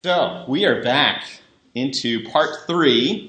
So we are back into part three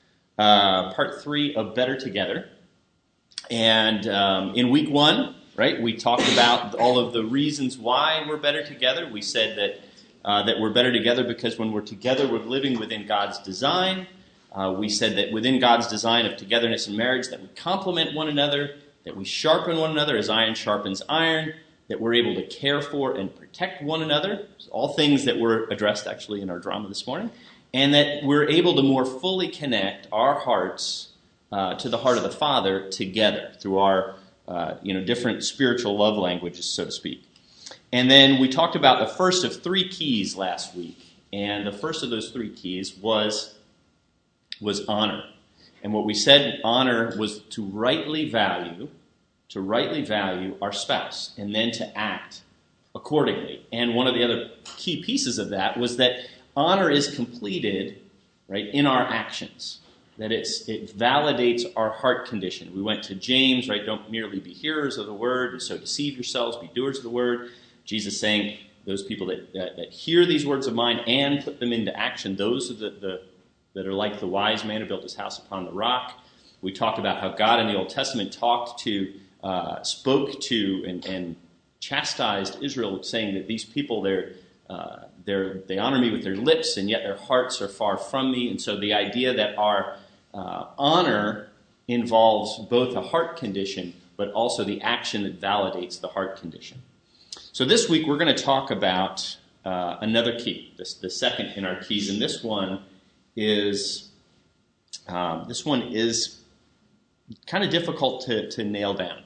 of Better Together. And in week one, right, we talked about all of the reasons why we're better together. We said that we're better together because when we're together, we're living within God's design. We said that within God's design of togetherness in marriage, that we complement one another, that we sharpen one another as iron sharpens iron, that we're able to care for and protect one another, all things that were addressed actually in our drama this morning, and that we're able to more fully connect our hearts to the heart of the Father together through our different spiritual love languages, so to speak. And then we talked about the first of three keys last week, and the first of those three keys was honor. And what we said honor was to rightly value our spouse, and then to act accordingly. And one of the other key pieces of that was that honor is completed, right, in our actions. That it validates our heart condition. We went to James, right, don't merely be hearers of the word, and so deceive yourselves, be doers of the word. Jesus saying those people that hear these words of mine and put them into action, those are that are like the wise man who built his house upon the rock. We talked about how God in the Old Testament spoke to and chastised Israel, saying that these people, they honor me with their lips, and yet their hearts are far from me. And so the idea that our honor involves both a heart condition, but also the action that validates the heart condition. So this week we're going to talk about another key, the second in our keys, and this one is kind of difficult to nail down.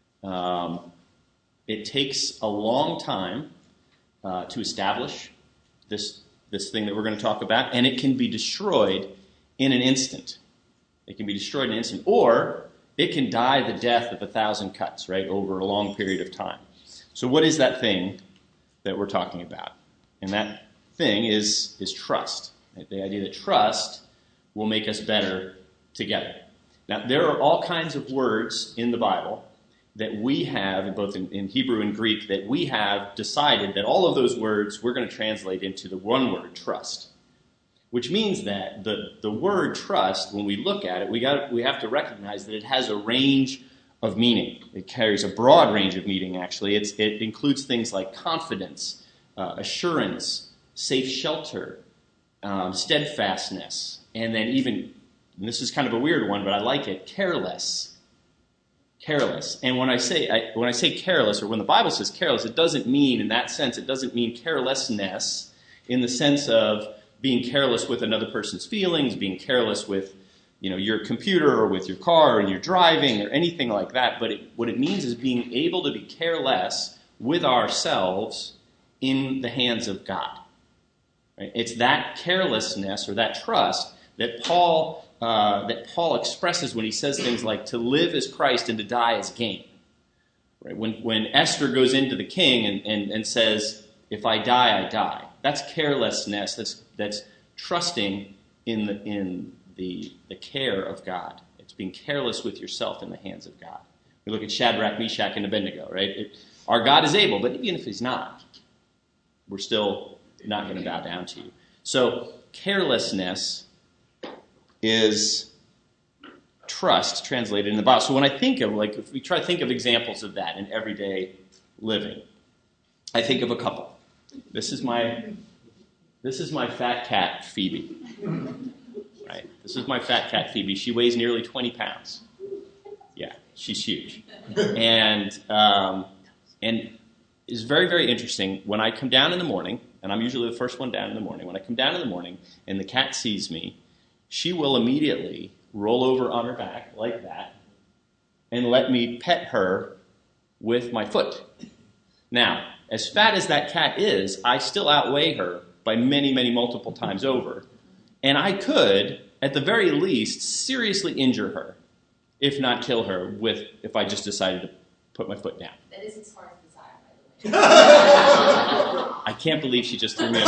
It takes a long time to establish this thing that we're going to talk about, and it can be destroyed in an instant. It can be destroyed in an instant, or it can die the death of 1,000 cuts, right, over a long period of time. So what is that thing that we're talking about? And that thing is trust. Right? The idea that trust will make us better together. Now, there are all kinds of words in the Bible that we have, both in Hebrew and Greek, that we have decided that all of those words we're going to translate into the one word, trust. Which means that the word trust, when we look at it, we have to recognize that it has a range of meaning. It carries a broad range of meaning, actually. It includes things like confidence, assurance, safe shelter, steadfastness, and then even, and this is kind of a weird one, but I like it, careless. Careless. And when I say careless, or when the Bible says careless, it doesn't mean, in that sense, it doesn't mean carelessness in the sense of being careless with another person's feelings, being careless with, your computer or with your car and your driving or anything like that. But what it means is being able to be careless with ourselves in the hands of God. Right? It's that carelessness or that trust that Paul expresses when he says things like to live as Christ and to die as gain. Right? When Esther goes into the king and says, if I die, I die. That's carelessness. That's trusting in the care of God. It's being careless with yourself in the hands of God. We look at Shadrach, Meshach, and Abednego, right? Our God is able, but even if he's not, we're still not going to bow down to you. So carelessness is trust translated in the Bible. So when I think of, if we try to think of examples of that in everyday living, I think of a couple. This is my fat cat, Phoebe. Right? This is my fat cat, Phoebe. She weighs nearly 20 pounds. Yeah, she's huge. And it's very, very interesting. When I come down in the morning, and I'm usually the first one down in the morning, when I come down in the morning and the cat sees me, she will immediately roll over on her back like that and let me pet her with my foot. Now, as fat as that cat is, I still outweigh her by many, many multiple times over. And I could, at the very least, seriously injure her, if not kill her, if I just decided to put my foot down. That is as far as desire, by the way. I can't believe she just threw me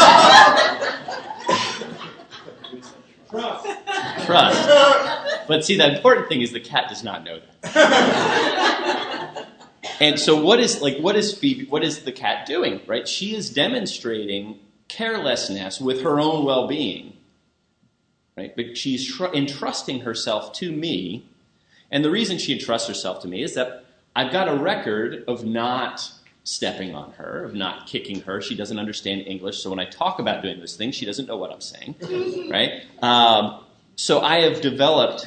over. Trust. But see, the important thing is the cat does not know that. And so what is the cat doing, right? She is demonstrating carelessness with her own well-being, right? But she's entrusting herself to me. And the reason she entrusts herself to me is that I've got a record of not stepping on her, of not kicking her. She doesn't understand English, so when I talk about doing those things, she doesn't know what I'm saying, right? So I have developed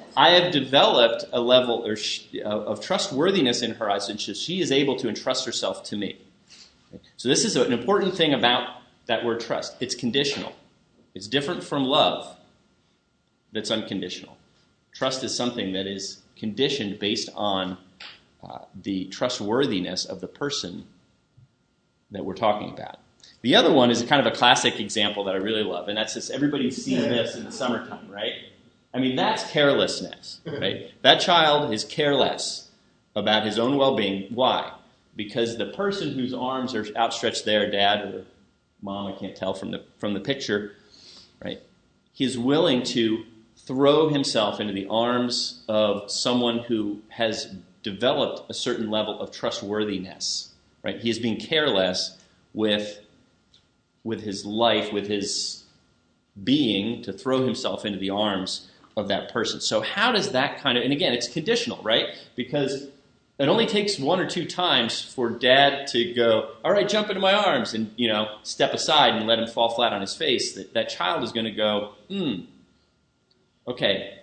a level of trustworthiness in her eyes, and she is able to entrust herself to me. So this is an important thing about that word trust. It's conditional. It's different from love that's unconditional. Trust is something that is conditioned based on the trustworthiness of the person that we're talking about. The other one is kind of a classic example that I really love, and that's this: everybody's seen this in the summertime, right? I mean, that's carelessness, right? That child is careless about his own well-being. Why? Because the person whose arms are outstretched there, dad or mom, I can't tell from the picture, right? He's willing to throw himself into the arms of someone who has developed a certain level of trustworthiness, right? He is being careless with his life, with his being, to throw himself into the arms of that person. So how does that kind of, and again, it's conditional, right? Because it only takes one or two times for dad to go, all right, jump into my arms, and, step aside and let him fall flat on his face. That child is going to go, okay,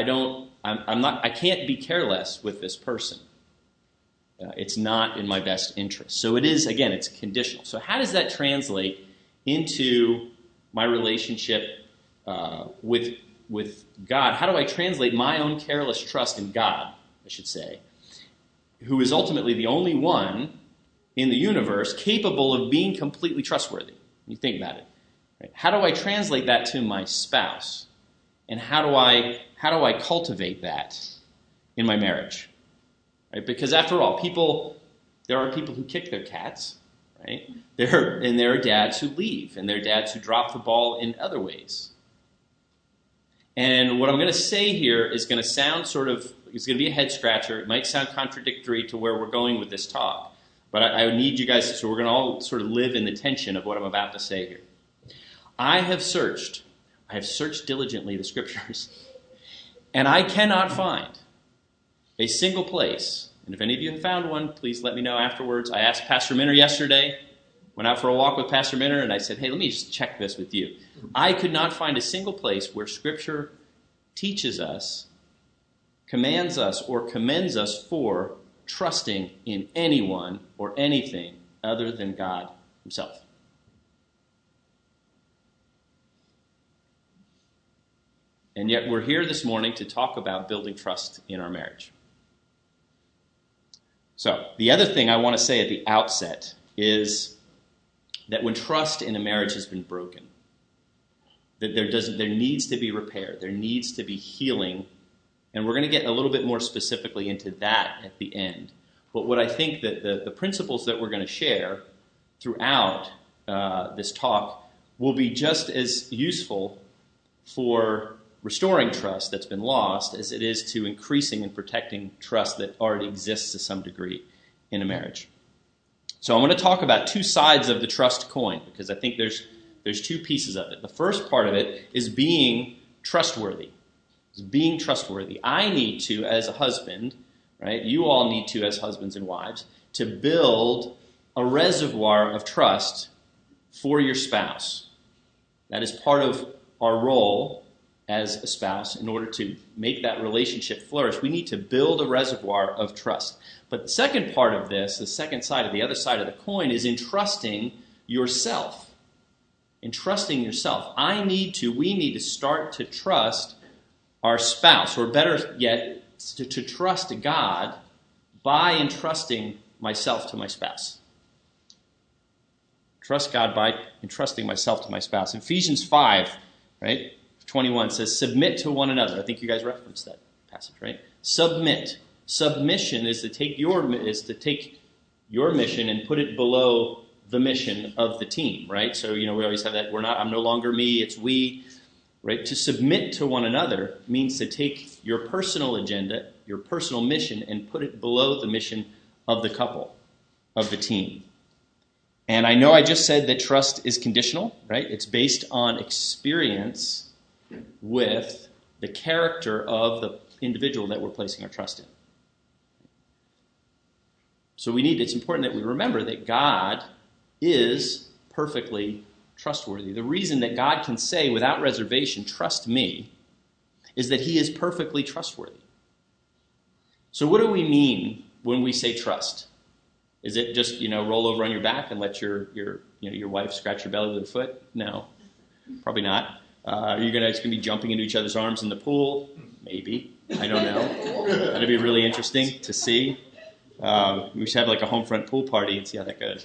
I can't be careless with this person. It's not in my best interest. So it is, again, it's conditional. So how does that translate into my relationship with God? How do I translate my own careless trust in God, I should say, who is ultimately the only one in the universe capable of being completely trustworthy? You think about it. Right? How do I translate that to my spouse? And how do I cultivate that in my marriage? Right? Because after all, there are people who kick their cats, right? There are dads who leave, and there are dads who drop the ball in other ways. And what I'm going to say here is going to sound it's going to be a head scratcher. It might sound contradictory to where we're going with this talk, but I need you guys, so we're going to all sort of live in the tension of what I'm about to say here. I have searched diligently the scriptures, and I cannot find a single place. And if any of you have found one, please let me know afterwards. I asked Pastor Minner yesterday, went out for a walk with Pastor Minner, and I said, hey, let me just check this with you. I could not find a single place where Scripture teaches us, commands us, or commends us for trusting in anyone or anything other than God himself. And yet we're here this morning to talk about building trust in our marriage. So the other thing I want to say at the outset is that when trust in a marriage has been broken, that there needs to be repair, there needs to be healing, and we're going to get a little bit more specifically into that at the end. But what I think that the principles that we're going to share throughout this talk will be just as useful for restoring trust that's been lost as it is to increasing and protecting trust that already exists to some degree in a marriage. So I'm going to talk about two sides of the trust coin, because I think there's two pieces of it. The first part of it is being trustworthy. Being trustworthy. I need to, as a husband, right? You all need to, as husbands and wives, to build a reservoir of trust for your spouse. That is part of our role as a spouse. In order to make that relationship flourish, we need to build a reservoir of trust. But the second part of this, the second side of the other side of the coin, is entrusting yourself. Entrusting yourself. We need to start to trust our spouse, or better yet, to trust God by entrusting myself to my spouse. Trust God by entrusting myself to my spouse. Ephesians 5, right, 21 says, submit to one another. I think you guys referenced that passage, right? Submit. Submission is to take your mission and put it below the mission of the team, right? So, we always have that, I'm no longer me, it's we, right? To submit to one another means to take your personal agenda, your personal mission, and put it below the mission of the couple, of the team. And I know I just said that trust is conditional, right? It's based on experience with the character of the individual that we're placing our trust in. So it's important that we remember that God is perfectly trustworthy. The reason that God can say without reservation, trust me, is that he is perfectly trustworthy. So what do we mean when we say trust? Is it just, roll over on your back and let your wife scratch your belly with her foot? No, probably not. Are you going to be jumping into each other's arms in the pool? Maybe. I don't know. That'd be really interesting to see. We should have like a home front pool party and see how that goes.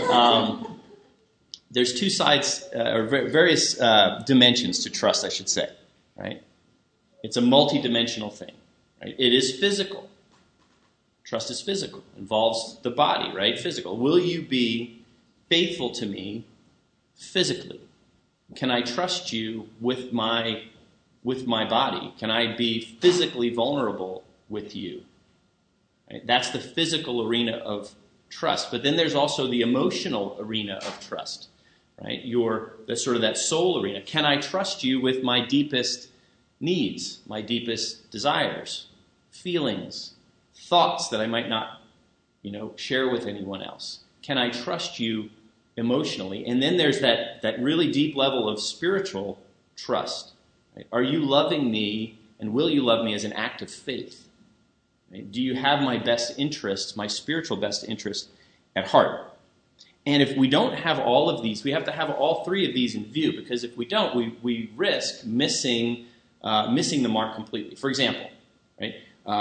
There's two sides, or various dimensions to trust, I should say, right? It's a multi-dimensional thing, right? It is physical. Trust is physical. Involves the body, right? Physical. Will you be faithful to me physically? Can I trust you with my body? Can I be physically vulnerable with you? Right? That's the physical arena of trust. But then there's also the emotional arena of trust, right? That soul arena. Can I trust you with my deepest needs, my deepest desires, feelings, thoughts that I might not, share with anyone else? Can I trust you emotionally? And then there's that really deep level of spiritual trust. Right? Are you loving me, and will you love me as an act of faith? Right? Do you have my best interests, my spiritual best interest at heart? And if we don't have all of these, we have to have all three of these in view, because if we don't, we risk missing the mark completely. For example, right?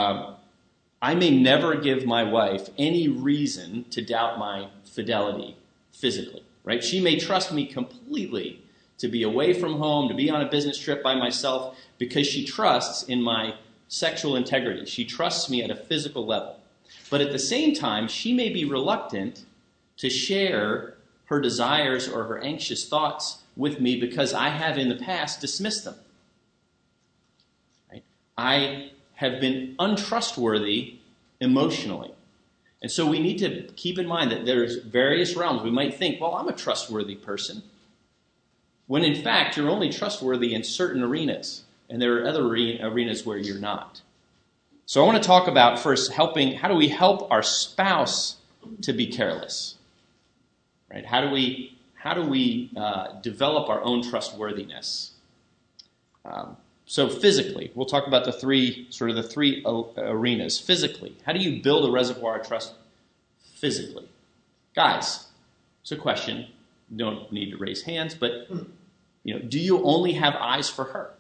I may never give my wife any reason to doubt my fidelity physically, right? She may trust me completely to be away from home, to be on a business trip by myself, because she trusts in my sexual integrity. She trusts me at a physical level. But at the same time, she may be reluctant to share her desires or her anxious thoughts with me because I have in the past dismissed them. Right? I have been untrustworthy emotionally. And so we need to keep in mind that there's various realms. We might think, well, I'm a trustworthy person, when in fact you're only trustworthy in certain arenas, and there are other arenas where you're not. So I want to talk about first how do we help our spouse to be careless? Right? How do we develop our own trustworthiness? So physically, we'll talk about the three arenas. Physically, how do you build a reservoir of trust physically? Guys, it's a question. You don't need to raise hands, but do you only have eyes for her?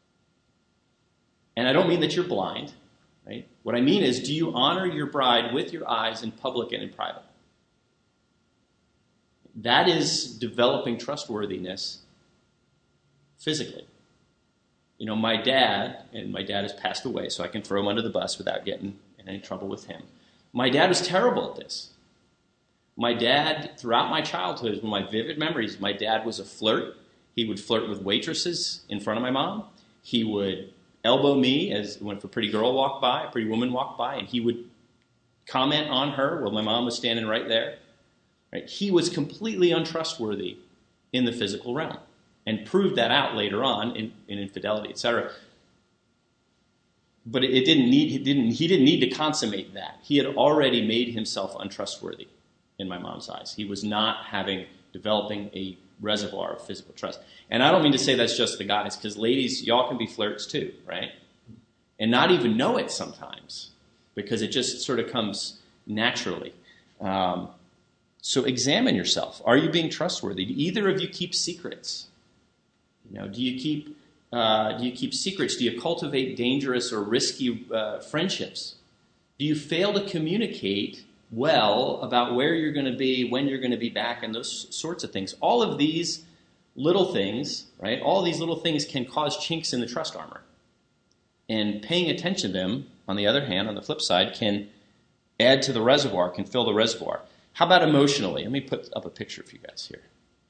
And I don't mean that you're blind, right? What I mean is, do you honor your bride with your eyes in public and in private? That is developing trustworthiness physically. My dad has passed away, so I can throw him under the bus without getting in any trouble with him. My dad was terrible at this. My dad, throughout my childhood, one of my vivid memories, my dad was a flirt. He would flirt with waitresses in front of my mom. He would elbow me if a pretty woman walked by, and he would comment on her while my mom was standing right there. Right? He was completely untrustworthy in the physical realm, and proved that out later on in infidelity, etc. But he didn't need to consummate that. He had already made himself untrustworthy in my mom's eyes. He was not developing a reservoir of physical trust. And I don't mean to say that's just the guys, because ladies, y'all can be flirts too, right? And not even know it sometimes, because it just sort of comes naturally. So examine yourself. Are you being trustworthy? Do either of you keep secrets? Do you keep secrets? Do you cultivate dangerous or risky friendships? Do you fail to communicate well about where you're going to be, when you're going to be back, and those sorts of things? All of these little things, right? All of these little things can cause chinks in the trust armor. And paying attention to them, on the other hand, on the flip side, can add to the reservoir, can fill the reservoir. How about emotionally? Let me put up a picture for you guys here.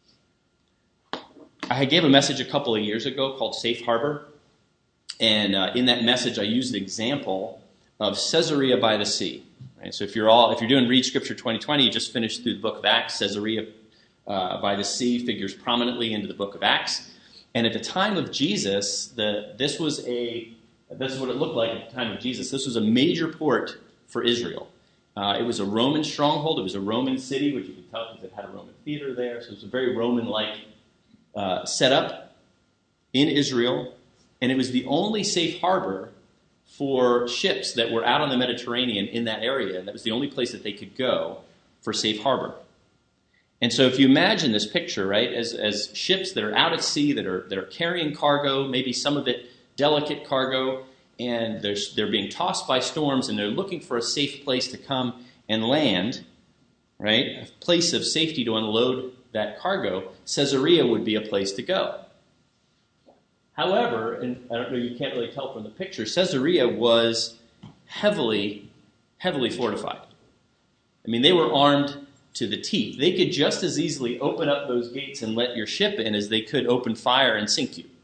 I gave a message a couple of years ago called Safe Harbor. And in that message, I used the example of Caesarea by the sea. Right? So if you're doing Read Scripture 2020, you just finished through the book of Acts. Caesarea by the sea figures prominently into the book of Acts. And at the time of Jesus, this is what it looked like at the time of Jesus. This was a major port for Israel. It was a Roman stronghold. It was a Roman city, which you could tell because it had a Roman theater there. So it was a very Roman-like setup in Israel. And it was the only safe harbor for ships that were out on the Mediterranean in that area. And that was the only place that they could go for safe harbor. And so if you imagine this picture, right, as ships that are out at sea, that are carrying cargo, maybe some of it delicate cargo, and they're being tossed by storms, and they're looking for a safe place to come and land, right, a place of safety to unload that cargo, Caesarea would be a place to go. However, and I don't know, you can't really tell from the picture, Caesarea was heavily, heavily fortified. I mean, they were armed to the teeth. They could just as easily open up those gates and let your ship in as they could open fire and sink you.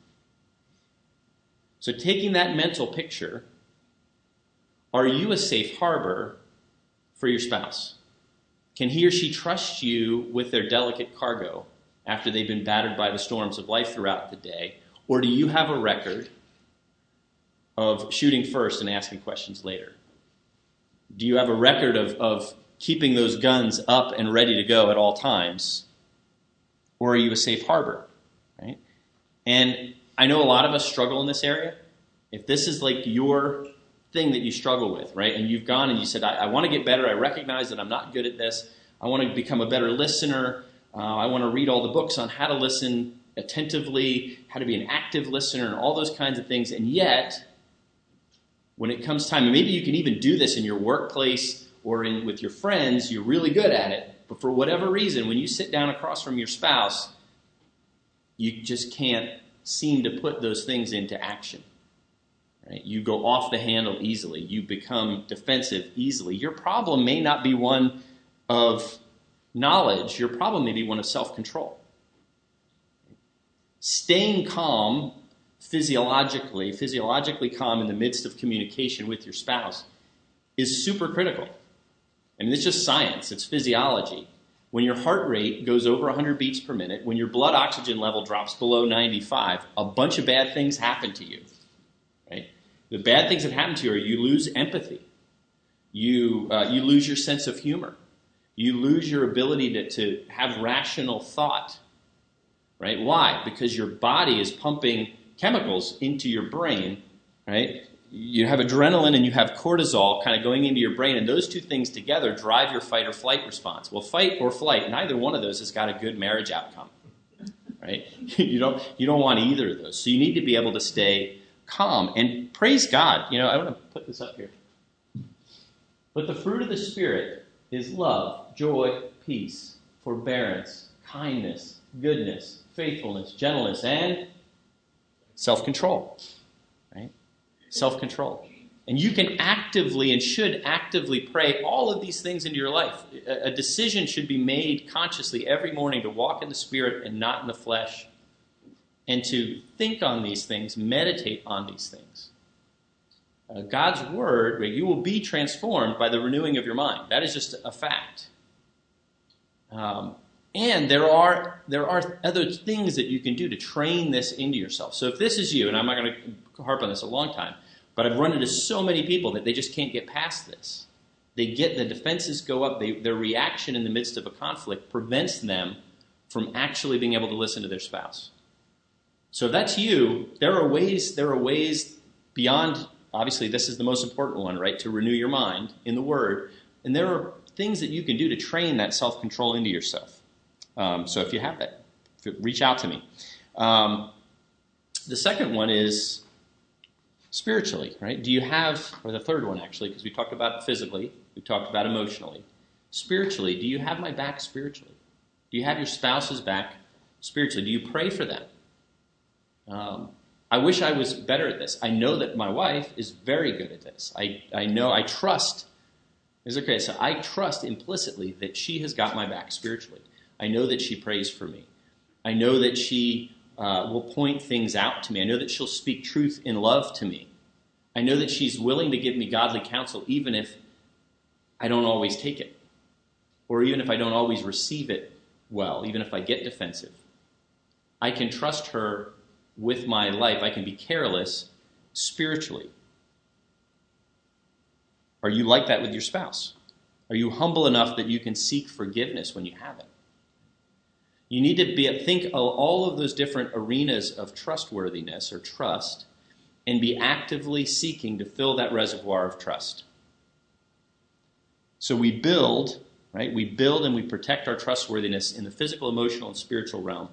So taking that mental picture, are you a safe harbor for your spouse? Can he or she trust you with their delicate cargo after they've been battered by the storms of life throughout the day? Or do you have a record of shooting first and asking questions later? Do you have a record of keeping those guns up and ready to go at all times? Or are you a safe harbor? Right? And I know a lot of us struggle in this area. If this is like your thing that you struggle with, right, and you've gone and you said, I want to get better. I recognize that I'm not good at this. I want to become a better listener. I want to read all the books on how to listen attentively, how to be an active listener, and all those kinds of things. And yet, when it comes time, and maybe you can even do this in your workplace or with your friends, you're really good at it. But for whatever reason, when you sit down across from your spouse, you just can't seem to put those things into action. Right? You go off the handle easily. You become defensive easily. Your problem may not be one of knowledge. Your problem may be one of self-control. Staying calm, physiologically calm in the midst of communication with your spouse is super critical. I mean, it's just science. It's physiology. When your heart rate goes over 100 beats per minute, when your blood oxygen level drops below 95, a bunch of bad things happen to you. Right? The bad things that happen to you are you lose empathy. You lose your sense of humor. You lose your ability to have rational thought. Right? Why? Because your body is pumping chemicals into your brain. Right? You have adrenaline and you have cortisol kind of going into your brain, and those two things together drive your fight or flight response. Well, fight or flight, neither one of those has got a good marriage outcome. Right? You don't want either of those. So you need to be able to stay calm. And praise God. I want to put this up here. But the fruit of the Spirit is love, joy, peace, forbearance, kindness, goodness, faithfulness, gentleness, and self-control. Right? Self-control. And you can actively and should actively pray all of these things into your life. A decision should be made consciously every morning to walk in the Spirit and not in the flesh, and to think on these things, meditate on these things. God's Word, you will be transformed by the renewing of your mind. That is just a fact. And there are other things that you can do to train this into yourself. So if this is you, and I'm not going to harp on this a long time, but I've run into so many people that they just can't get past this. The defenses go up. Their reaction in the midst of a conflict prevents them from actually being able to listen to their spouse. So if that's you, there are ways beyond, obviously this is the most important one, right, to renew your mind in the Word. And there are things that you can do to train that self-control into yourself. So if you have that, reach out to me. The second one is spiritually, right? Do you have, or the third one actually, because we talked about physically, we talked about emotionally. Spiritually, do you have my back spiritually? Do you have your spouse's back spiritually? Do you pray for them? I wish I was better at this. I know that my wife is very good at this. I trust implicitly that she has got my back spiritually. I know that she prays for me. I know that she will point things out to me. I know that she'll speak truth in love to me. I know that she's willing to give me godly counsel even if I don't always take it, or even if I don't always receive it well, even if I get defensive. I can trust her with my life. I can be careless spiritually. Are you like that with your spouse? Are you humble enough that you can seek forgiveness when you haven't? You need to think of all of those different arenas of trustworthiness or trust and be actively seeking to fill that reservoir of trust. So we build, right? We build and we protect our trustworthiness in the physical, emotional, and spiritual realm.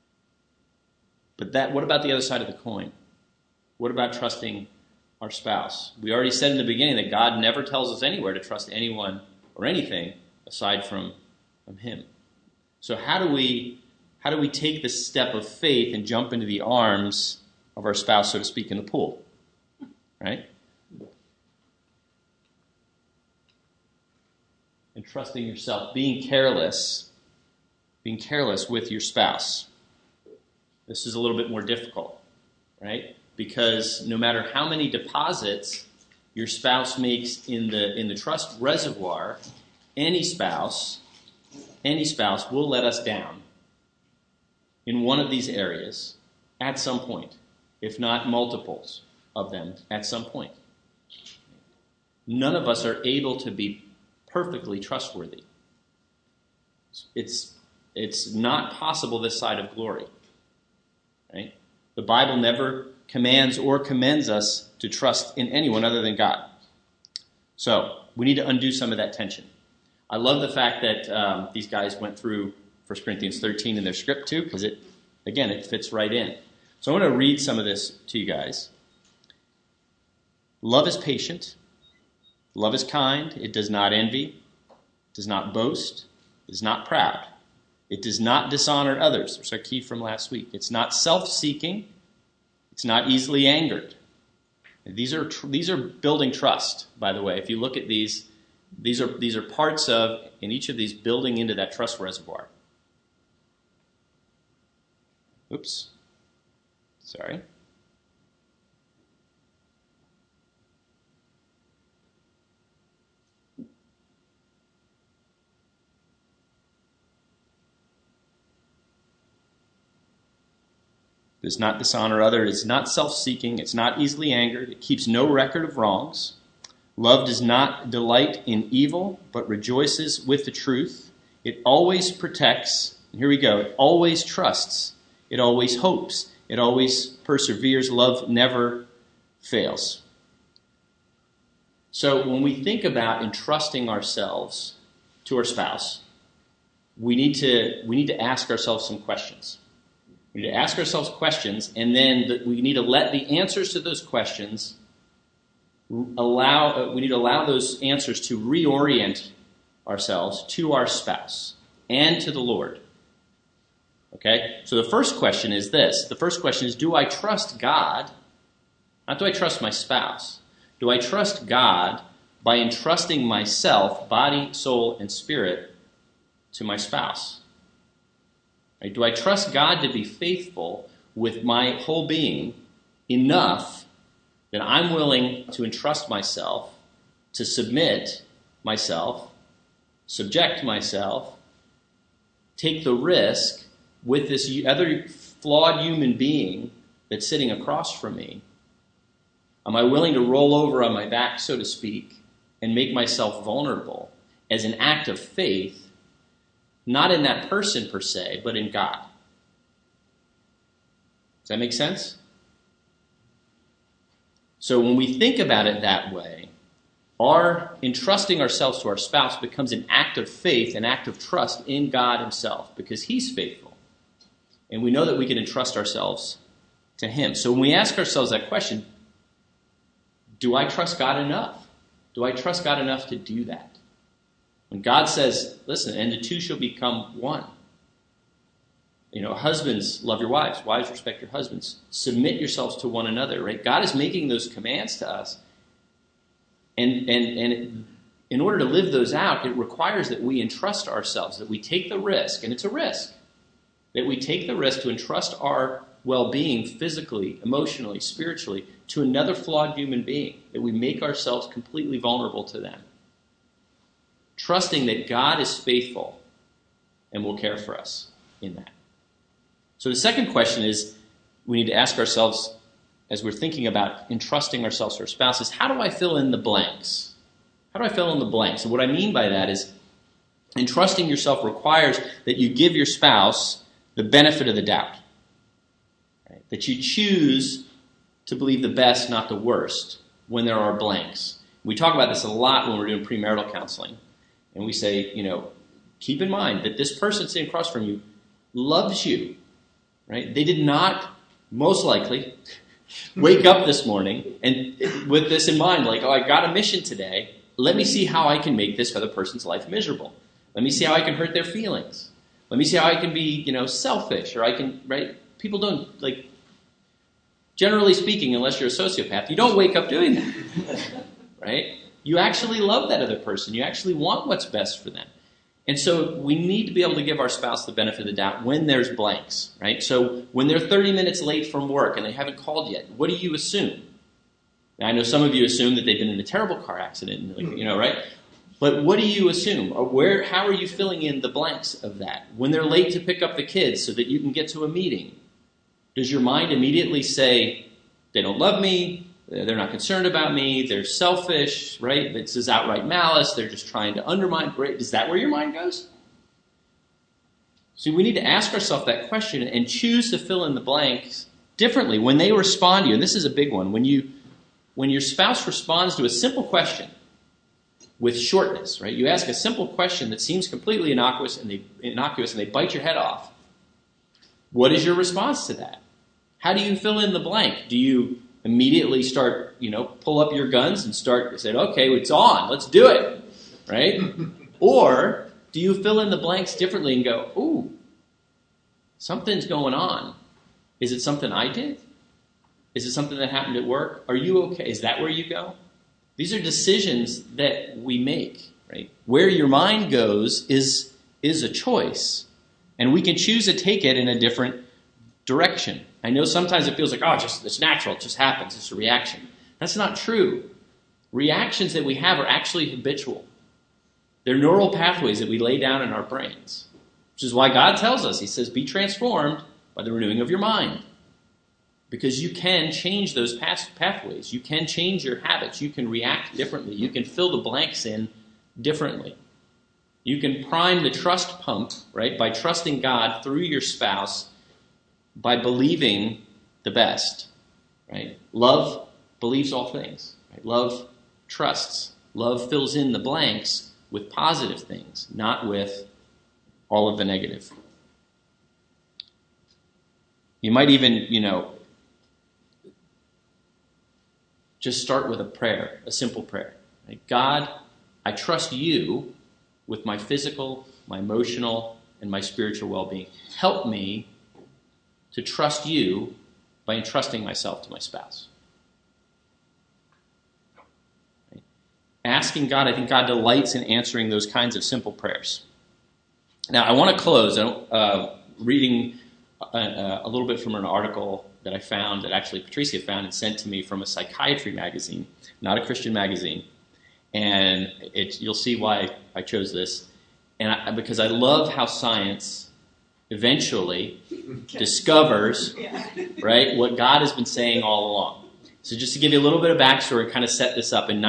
But what about the other side of the coin? What about trusting our spouse? We already said in the beginning that God never tells us anywhere to trust anyone or anything aside from him. So how do we take this step of faith and jump into the arms of our spouse, so to speak, in the pool? Right? And trusting yourself, being careless with your spouse. This is a little bit more difficult, right? Because no matter how many deposits your spouse makes in the trust reservoir, any spouse will let us down in one of these areas at some point, if not multiples of them at some point. None of us are able to be perfectly trustworthy. It's not possible this side of glory. Right? The Bible never commands or commends us to trust in anyone other than God. So we need to undo some of that tension. I love the fact that these guys went through 1 Corinthians 13 in their script too, because it fits right in. So I want to read some of this to you guys. Love is patient. Love is kind. It does not envy. It does not boast. It is not proud. It does not dishonor others. There's our key from last week. It's not self-seeking. It's not easily angered. These are building trust, by the way. If you look at these are parts of, in each of these, building into that trust reservoir. Oops. Sorry. Does not dishonor others, is not self-seeking, it's not easily angered, it keeps no record of wrongs. Love does not delight in evil, but rejoices with the truth. It always protects, and here we go, it always trusts, it always hopes, it always perseveres. Love never fails. So when we think about entrusting ourselves to our spouse, we need to ask ourselves some questions. We need to ask ourselves questions, and then we need to let the answers to those questions we need to allow those answers to reorient ourselves to our spouse and to the Lord. Okay? So the first question is this. The first question is, do I trust God? Not do I trust my spouse. Do I trust God by entrusting myself, body, soul, and spirit, to my spouse? Right? Do I trust God to be faithful with my whole being enough that I'm willing to entrust myself, to submit myself, subject myself, take the risk with this other flawed human being that's sitting across from me? Am I willing to roll over on my back, so to speak, and make myself vulnerable as an act of faith, not in that person per se, but in God? Does that make sense? So when we think about it that way, our entrusting ourselves to our spouse becomes an act of faith, an act of trust in God himself, because he's faithful. And we know that we can entrust ourselves to him. So when we ask ourselves that question, do I trust God enough? Do I trust God enough to do that? When God says, listen, and the two shall become one. You know, husbands, love your wives. Wives, respect your husbands. Submit yourselves to one another, right? God is making those commands to us. And in order to live those out, it requires that we entrust ourselves, that we take the risk, and it's a risk, that we take the risk to entrust our well-being physically, emotionally, spiritually to another flawed human being, that we make ourselves completely vulnerable to them. Trusting that God is faithful and will care for us in that. So the second question is, we need to ask ourselves, as we're thinking about entrusting ourselves to our spouses, how do I fill in the blanks? How do I fill in the blanks? And what I mean by that is, entrusting yourself requires that you give your spouse the benefit of the doubt. Right? That you choose to believe the best, not the worst, when there are blanks. We talk about this a lot when we're doing premarital counseling. And we say, keep in mind that this person sitting across from you loves you. Right? They did not, most likely, wake up this morning and with this in mind, like, I got a mission today. Let me see how I can make this other person's life miserable. Let me see how I can hurt their feelings. Let me see how I can be, selfish, or I can, right? People don't, generally speaking, unless you're a sociopath, you don't wake up doing that, right? You actually love that other person. You actually want what's best for them. And so we need to be able to give our spouse the benefit of the doubt when there's blanks, right? So when they're 30 minutes late from work and they haven't called yet, what do you assume? Now, I know some of you assume that they've been in a terrible car accident, right? But what do you assume? Or how are you filling in the blanks of that? When they're late to pick up the kids so that you can get to a meeting, does your mind immediately say, they don't love me, they're not concerned about me, they're selfish, right? This is outright malice, they're just trying to undermine, right? Is that where your mind goes? See, we need to ask ourselves that question and choose to fill in the blanks differently when they respond to you. And this is a big one. When your spouse responds to a simple question with shortness, right? You ask a simple question that seems completely innocuous and they bite your head off. What is your response to that? How do you fill in the blank? Do you immediately start, pull up your guns and say, okay, it's on, let's do it, right? Or do you fill in the blanks differently and go, ooh, something's going on. Is it something I did? Is it something that happened at work? Are you okay? Is that where you go? These are decisions that we make, right? Where your mind goes is a choice. And we can choose to take it in a different direction. I know sometimes it feels like, it's natural, it just happens, it's a reaction. That's not true. Reactions that we have are actually habitual. They're neural pathways that we lay down in our brains, which is why God tells us, he says, be transformed by the renewing of your mind. Because you can change those pathways. You can change your habits. You can react differently. You can fill the blanks in differently. You can prime the trust pump, right, by trusting God through your spouse, by believing the best, right? Love believes all things, right? Love trusts. Love fills in the blanks with positive things, not with all of the negative. You might even, just start with a prayer, a simple prayer. Right? God, I trust you with my physical, my emotional, and my spiritual well-being. Help me to trust you by entrusting myself to my spouse. Right? Asking God, I think God delights in answering those kinds of simple prayers. Now, I want to close reading a little bit from an article that I found, that actually Patricia found and sent to me from a psychiatry magazine, not a Christian magazine. And you'll see why I chose this. And because I love how science eventually discovers, right, what God has been saying all along. So just to give you a little bit of backstory and kind of set this up, in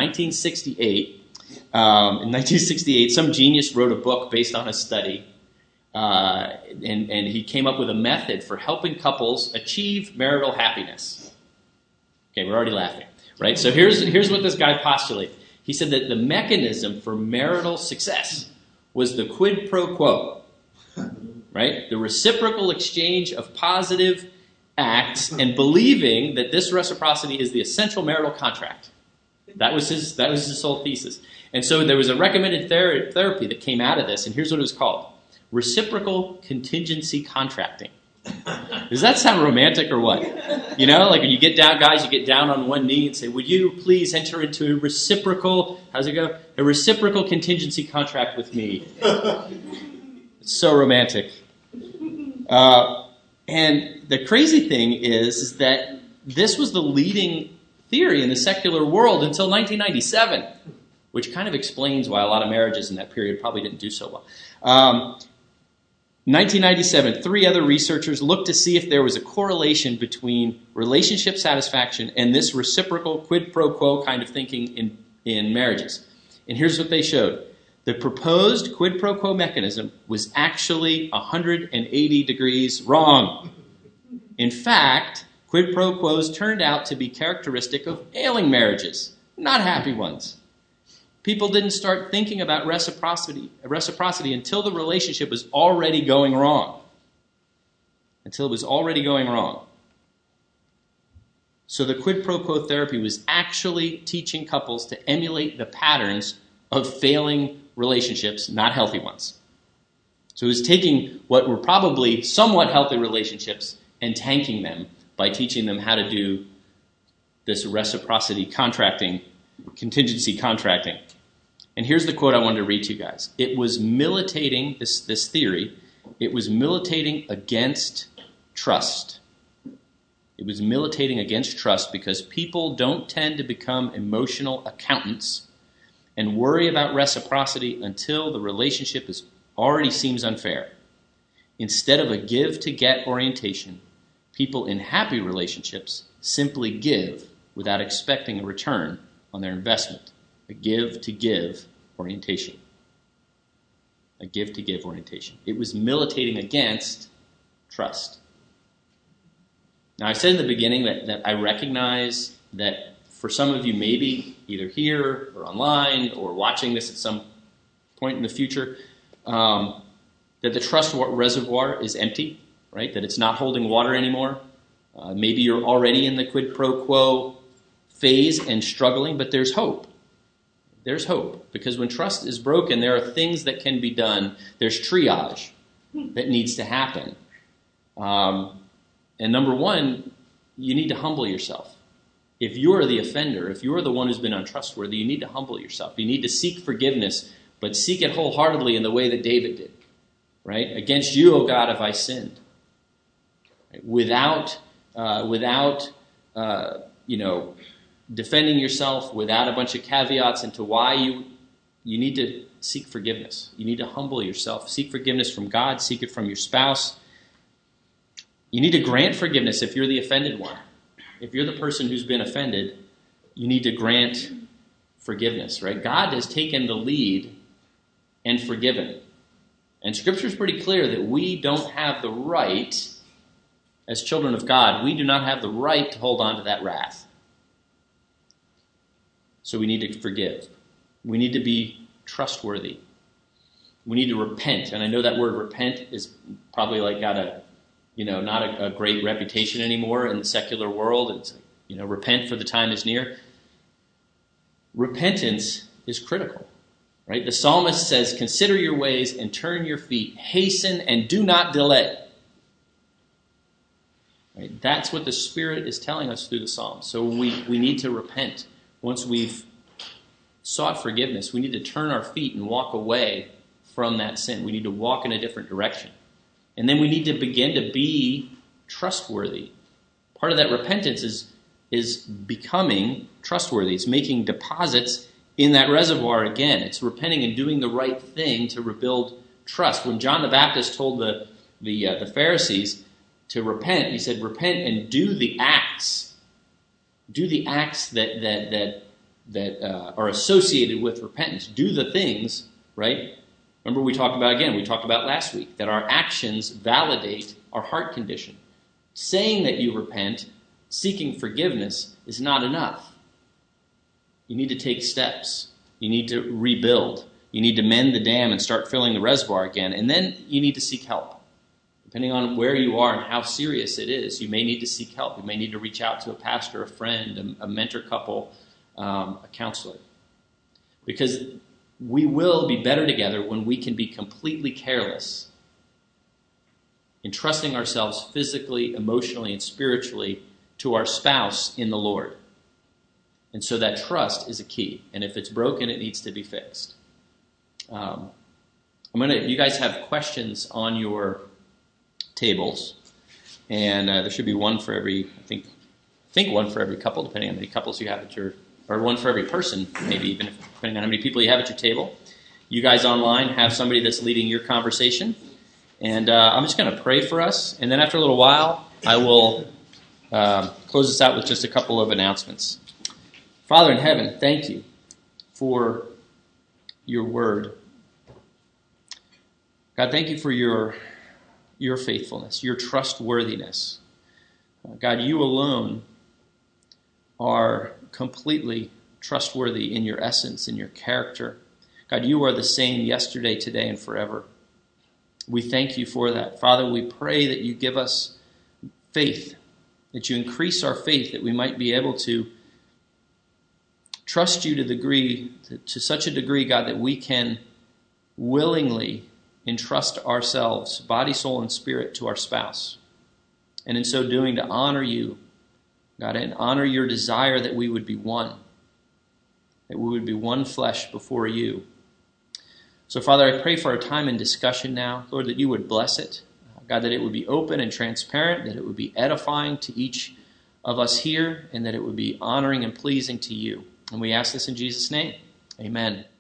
1968, some genius wrote a book based on a study. And he came up with a method for helping couples achieve marital happiness. Okay, we're already laughing, right? So here's what this guy postulated. He said that the mechanism for marital success was the quid pro quo, right? The reciprocal exchange of positive acts and believing that this reciprocity is the essential marital contract. That was his whole thesis. And so there was a recommended therapy that came out of this, and here's what it was called. Reciprocal contingency contracting. Does that sound romantic or what? Like when you get down, guys, you get down on one knee and say, would you please enter into a reciprocal, how's it go? A reciprocal contingency contract with me. It's so romantic. And the crazy thing is that this was the leading theory in the secular world until 1997, which kind of explains why a lot of marriages in that period probably didn't do so well. 1997, 3 other researchers looked to see if there was a correlation between relationship satisfaction and this reciprocal quid pro quo kind of thinking in marriages. And here's what they showed. The proposed quid pro quo mechanism was actually 180 degrees wrong. In fact, quid pro quos turned out to be characteristic of ailing marriages, not happy ones. People didn't start thinking about reciprocity until the relationship was already going wrong. Until it was already going wrong. So the quid pro quo therapy was actually teaching couples to emulate the patterns of failing relationships, not healthy ones. So it was taking what were probably somewhat healthy relationships and tanking them by teaching them how to do this reciprocity contracting, contingency contracting. And here's the quote I wanted to read to you guys. It was militating, this theory, it was militating against trust. It was militating against trust because people don't tend to become emotional accountants and worry about reciprocity until the relationship already seems unfair. Instead of a give-to-get orientation, people in happy relationships simply give without expecting a return on their investment. A give-to-give orientation. A give-to-give orientation. It was militating against trust. Now, I said in the beginning that I recognize that for some of you, maybe either here or online or watching this at some point in the future, that the trust reservoir is empty, right? That it's not holding water anymore. Maybe you're already in the quid pro quo phase and struggling, but there's hope. There's hope. Because when trust is broken, there are things that can be done. There's triage that needs to happen. And number one, you need to humble yourself. If you're the offender, if you're the one who's been untrustworthy, you need to humble yourself. You need to seek forgiveness, but seek it wholeheartedly in the way that David did. Right? Against you, O God, have I sinned. Right? Without defending yourself, without a bunch of caveats into why you need to seek forgiveness. You need to humble yourself. Seek forgiveness from God. Seek it from your spouse. You need to grant forgiveness if you're the offended one. If you're the person who's been offended, you need to grant forgiveness, right? God has taken the lead and forgiven. And Scripture is pretty clear that we don't have the right, as children of God, we do not have the right to hold on to that wrath. So we need to forgive. We need to be trustworthy. We need to repent. And I know that word repent is probably like got a, not a great reputation anymore in the secular world. It's like, repent for the time is near. Repentance is critical, right? The psalmist says, consider your ways and turn your feet. Hasten and do not delay. Right? That's what the Spirit is telling us through the Psalms. So we need to repent. Once we've sought forgiveness, we need to turn our feet and walk away from that sin. We need to walk in a different direction. And then we need to begin to be trustworthy. Part of that repentance is becoming trustworthy. It's making deposits in that reservoir again. It's repenting and doing the right thing to rebuild trust. When John the Baptist told the Pharisees to repent, he said, repent and do the acts. Do the acts that are associated with repentance. Do the things, right? Remember we talked about last week, that our actions validate our heart condition. Saying that you repent, seeking forgiveness, is not enough. You need to take steps. You need to rebuild. You need to mend the dam and start filling the reservoir again. And then you need to seek help. Depending on where you are and how serious it is, you may need to seek help. You may need to reach out to a pastor, a friend, a mentor couple, a counselor. Because we will be better together when we can be completely careless in trusting ourselves physically, emotionally, and spiritually to our spouse in the Lord. And so that trust is a key. And if it's broken, it needs to be fixed. You guys have questions on your tables. And there should be one for every, I think one for every couple, depending on how many couples you have at your, or one for every person, maybe even depending on how many people you have at your table. You guys online have somebody that's leading your conversation. And I'm just going to pray for us, and then after a little while, I will close this out with just a couple of announcements. Father in heaven, thank you for your word. God, thank you for your faithfulness, your trustworthiness. God, you alone are completely trustworthy in your essence, in your character. God, you are the same yesterday, today, and forever. We thank you for that. Father, we pray that you give us faith, that you increase our faith, that we might be able to trust you to such a degree, God, that we can willingly entrust ourselves, body, soul, and spirit, to our spouse. And in so doing, to honor you, God, and honor your desire that we would be one, that we would be one flesh before you. So, Father, I pray for our time in discussion now, Lord, that you would bless it. God, that it would be open and transparent, that it would be edifying to each of us here, and that it would be honoring and pleasing to you. And we ask this in Jesus' name. Amen.